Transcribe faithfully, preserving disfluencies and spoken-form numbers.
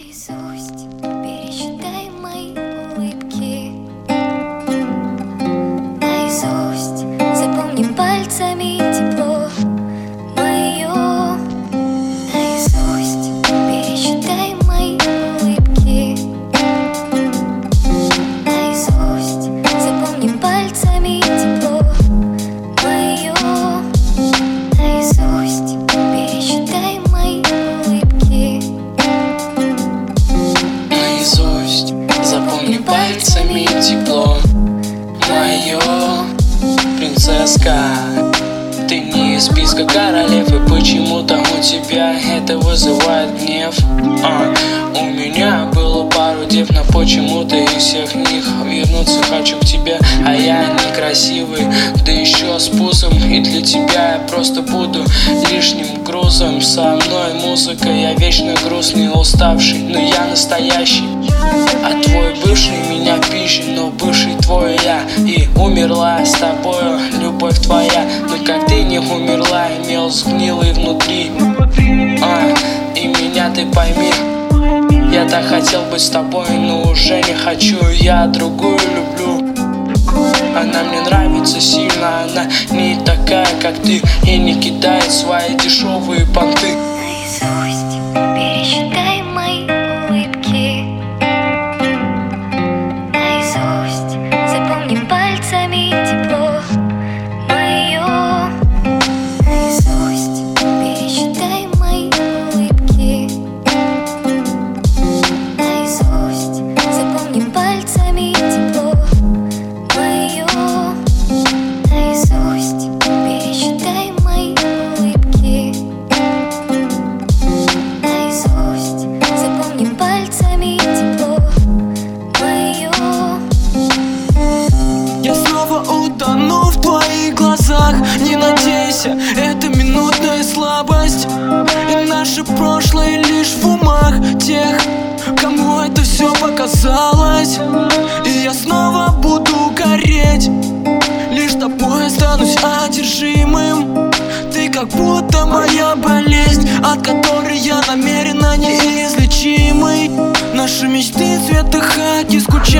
Наизусть пересчитай мои улыбки. Наизусть запомни пальцами тепло мое. Наизусть пересчитай мои улыбки. Наизусть запомни пальцами тепло мое. Наизусть пересчитай мои улыбки. Наизусть запомни пальцами тепло мое. Принцесска, ты не из списка королев, и почему-то у тебя это вызывает гнев. а, У меня было пару дев, но почему-то из всех них вернуться хочу к тебе. А я некрасивый, да еще с пузом, и для тебя я просто буду лишним грузом. Со мной музыка, я вечно грустный, уставший, но я настоящий. А твой бывший меня пищит, но бывший твой я. И умерла с тобою любовь твоя. Но как ты не умерла, имел сгнилый внутри. а, И меня ты пойми, я так хотел быть с тобой, но уже не хочу. Я другую люблю. Она мне нравится сильно, она не такая, как ты, и не кидает свои дешевые понты. Наизусть пересчитай мои улыбки. Наизусть запомни пальцами тепло мое. Наизусть пересчитай мои улыбки. Наизусть запомни пальцами тепло мое. Наизусть пересчитай мои улыбки. Наизусть запомни пальцами тепло мое. Я снова утону в твоих глазах. Не надейся, это минутная слабость, и наше прошлое лишь в умах тех, кому это все показалось. И я снова буду гореть, лишь тобой останусь одержимым. Ты как будто моя болезнь, от которой я намеренно неизлечимый. Наши мечты цвета хаки, скучают